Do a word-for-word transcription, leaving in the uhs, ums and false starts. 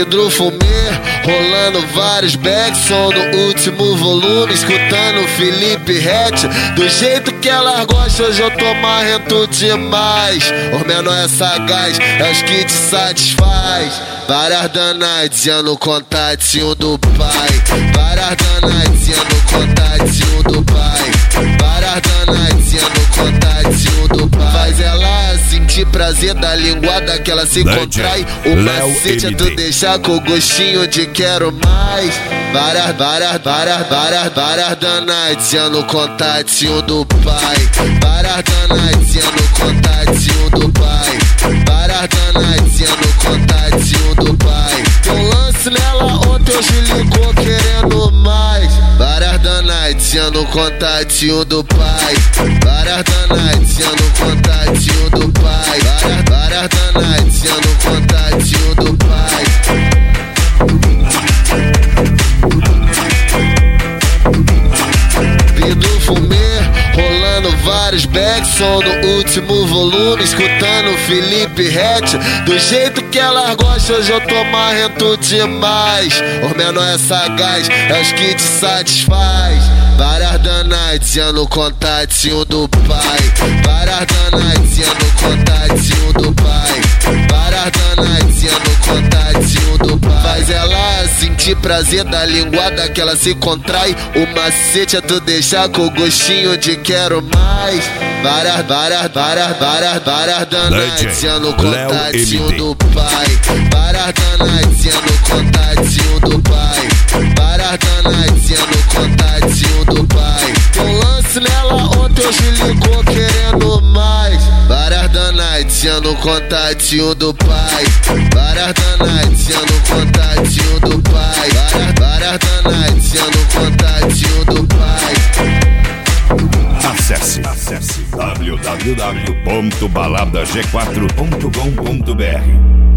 Vidro fumê, rolando vários backs, som no último volume, escutando Felipe Ret. Do jeito que elas gostam, hoje eu tô marrento demais. Os menor é sagaz, é os que te satisfaz. Várias danadinhas no contatinho do pai. Várias danadinhas no contatinho do pai. Várias danadinhas no contatinho do pai. Faz ela sentir prazer da linguada que ela se contrai. O macete é tu deixar com gostinho de quero mais. Várias, várias, várias, várias, várias danadinhas no contatinho do pai. Várias danadinhas no contatinho do pai. Várias danadinhas no contatinho do pai. Tem um lance nela ontem, hoje ligou querendo mais. Várias danadinhas no contatinho do pai. Várias danadinhas no contatinho do pai. Várias, várias danadinhas no contatinho do pai. Vidro fumê, rolando vários backs, som no último volume, escutando Felipe Ret. Do jeito que elas gostam, hoje eu tô marrento demais. Os menor é sagaz, é os que te satisfaz. Várias danadinhas no contatinho do pai. Várias danadinhas no contatinho do pai. Várias danadinhas no contatinho do pai. Faz ela sentir prazer da linguada que ela se contrai. O macete é tu deixar com gostinho de quero mais. Várias, várias, várias, várias, várias danadinhas no contatinho do pai. Várias danadinhas no contatinho do pai. Várias danadinhas no contatinho do pai. Tem um lance nela ontem, hoje ligou querendo mais. Várias danadinhas no contatinho do pai. Várias danadinhas no contatinho do pai. Várias, várias danadinhas no contatinho do pai. Acesse, acesse w w w ponto balada g quatro ponto com ponto b r.